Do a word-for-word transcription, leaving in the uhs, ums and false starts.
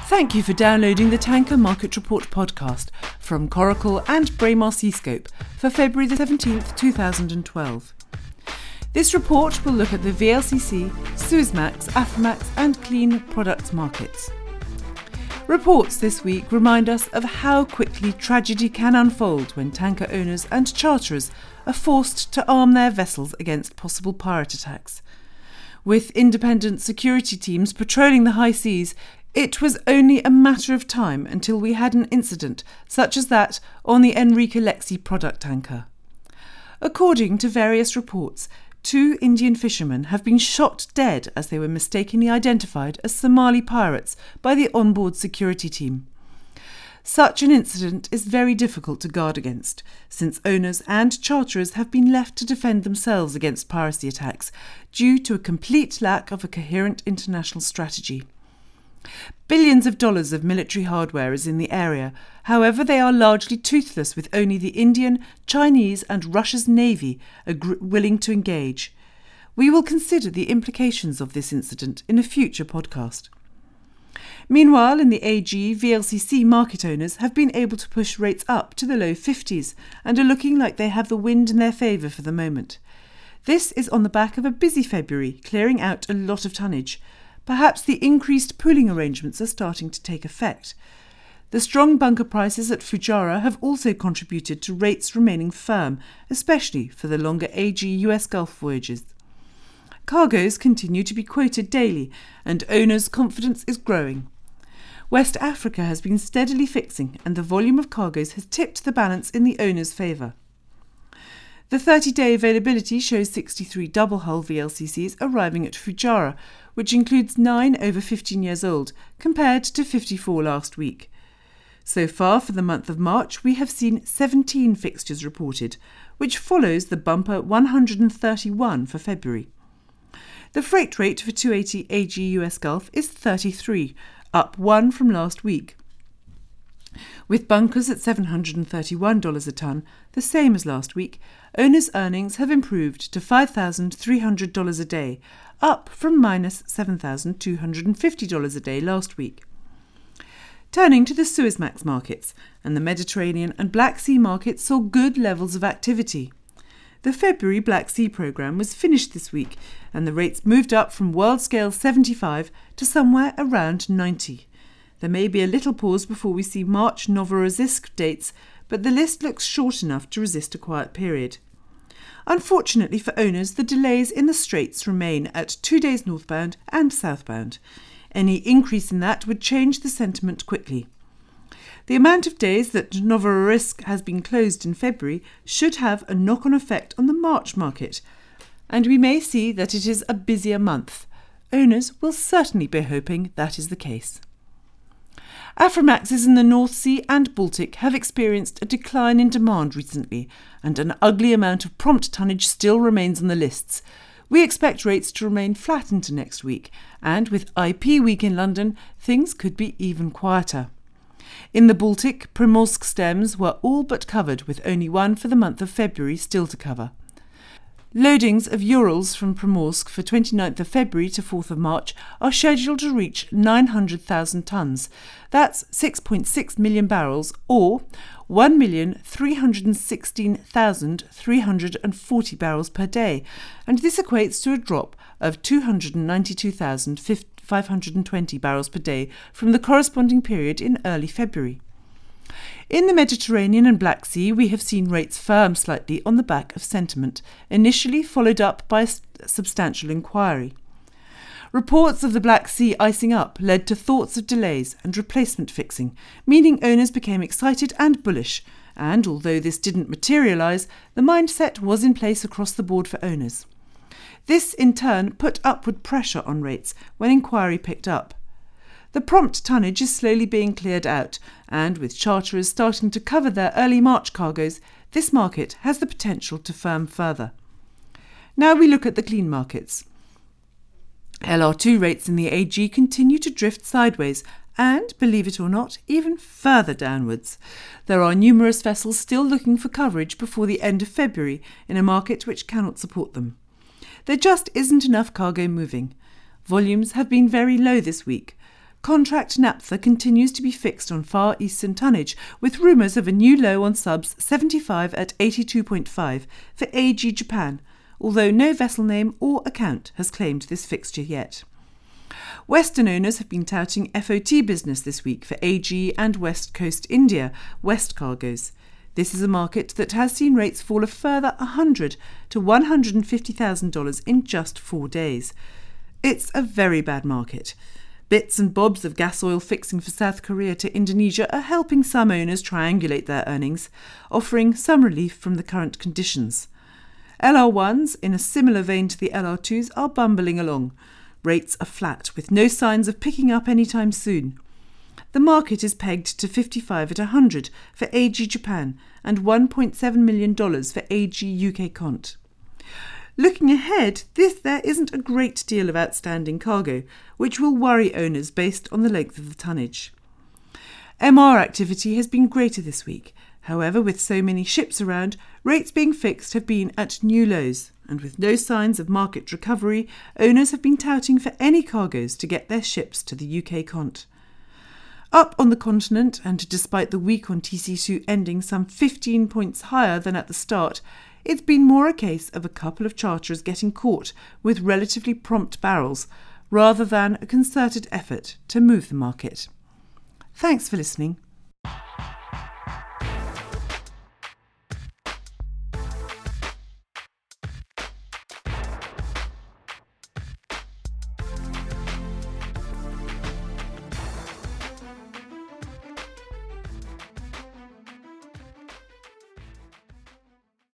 Thank you for downloading the Tanker Market Report podcast from Coracle and Braemar Seascope for February the seventeenth, two thousand twelve. This report will look at the V L C C, Suezmax, Aframax and clean products markets. Reports this week remind us of how quickly tragedy can unfold when tanker owners and charterers are forced to arm their vessels against possible pirate attacks. With independent security teams patrolling the high seas, it was only a matter of time until we had an incident such as that on the Enrica Lexi product tanker. According to various reports, two Indian fishermen have been shot dead as they were mistakenly identified as Somali pirates by the onboard security team. Such an incident is very difficult to guard against, since owners and charterers have been left to defend themselves against piracy attacks due to a complete lack of a coherent international strategy. Billions of dollars of military hardware is in the area, however they are largely toothless with only the Indian, Chinese and Russia's navy ag- willing to engage. We will consider the implications of this incident in a future podcast. Meanwhile, in the A G, V L C C market owners have been able to push rates up to the low fifties and are looking like they have the wind in their favour for the moment. This is on the back of a busy February, clearing out a lot of tonnage. Perhaps the increased pooling arrangements are starting to take effect. The strong bunker prices at Fujairah have also contributed to rates remaining firm, especially for the longer A G U S Gulf voyages. Cargoes continue to be quoted daily, and owners' confidence is growing. West Africa has been steadily fixing, and the volume of cargoes has tipped the balance in the owners' favour. The thirty-day availability shows sixty-three double-hull V L C Cs arriving at Fujairah, which includes nine over fifteen years old, compared to fifty-four last week. So far for the month of March, we have seen seventeen fixtures reported, which follows the bumper one hundred thirty-one for February. The freight rate for two eighty A G U S Gulf is thirty-three, up one from last week. With bunkers at seven hundred thirty-one dollars a tonne, the same as last week, owners' earnings have improved to five thousand three hundred dollars a day, up from minus seven thousand two hundred fifty dollars a day last week. Turning to the Suezmax markets, and the Mediterranean and Black Sea markets saw good levels of activity. The February Black Sea programme was finished this week, and the rates moved up from world scale seventy-five to somewhere around ninety. There may be a little pause before we see March Novorossiysk dates, but the list looks short enough to resist a quiet period. Unfortunately for owners, the delays in the Straits remain at two days northbound and southbound. Any increase in that would change the sentiment quickly. The amount of days that Novorossiysk has been closed in February should have a knock-on effect on the March market, and we may see that it is a busier month. Owners will certainly be hoping that is the case. Aframaxes in the North Sea and Baltic have experienced a decline in demand recently, and an ugly amount of prompt tonnage still remains on the lists. We expect rates to remain flat into next week, and with I P week in London, things could be even quieter. In the Baltic, Primorsk stems were all but covered, with only one for the month of February still to cover. Loadings of Urals from Primorsk for twenty-ninth of February to fourth of March are scheduled to reach nine hundred thousand tonnes. That's six point six million barrels, or one million three hundred sixteen thousand three hundred forty barrels per day, and this equates to a drop of two hundred ninety-two thousand five hundred twenty barrels per day from the corresponding period in early February. In the Mediterranean and Black Sea, we have seen rates firm slightly on the back of sentiment, initially followed up by a substantial inquiry. Reports of the Black Sea icing up led to thoughts of delays and replacement fixing, meaning owners became excited and bullish, and although this didn't materialise, the mindset was in place across the board for owners. This in turn put upward pressure on rates when inquiry picked up. The prompt tonnage is slowly being cleared out, and with charterers starting to cover their early March cargoes, this market has the potential to firm further. Now we look at the clean markets. L R two rates in the A G continue to drift sideways and, believe it or not, even further downwards. There are numerous vessels still looking for coverage before the end of February in a market which cannot support them. There just isn't enough cargo moving. Volumes have been very low this week. contract naphtha continues to be fixed on Far Eastern tonnage, with rumours of a new low on subs seventy-five at eighty-two point five for A G Japan, although no vessel name or account has claimed this fixture yet. Western owners have been touting F O T business this week for A G and West Coast India West cargoes. This is a market that has seen rates fall a further one hundred to one hundred fifty thousand dollars in just four days. It's a very bad market. Bits and bobs of gas oil fixing for South Korea to Indonesia are helping some owners triangulate their earnings, offering some relief from the current conditions. L R ones, in a similar vein to the L R twos, are bumbling along. Rates are flat, with no signs of picking up anytime soon. The market is pegged to fifty-five at one hundred for A G Japan and one point seven million dollars for A G U K Cont. Looking ahead, this there isn't a great deal of outstanding cargo, which will worry owners based on the length of the tonnage. M R activity has been greater this week. However, with so many ships around, rates being fixed have been at new lows, and with no signs of market recovery, owners have been touting for any cargoes to get their ships to the U K Cont. Up on the continent, and despite the week on T C two ending some fifteen points higher than at the start, it's been more a case of a couple of charterers getting caught with relatively prompt barrels, rather than a concerted effort to move the market. Thanks for listening.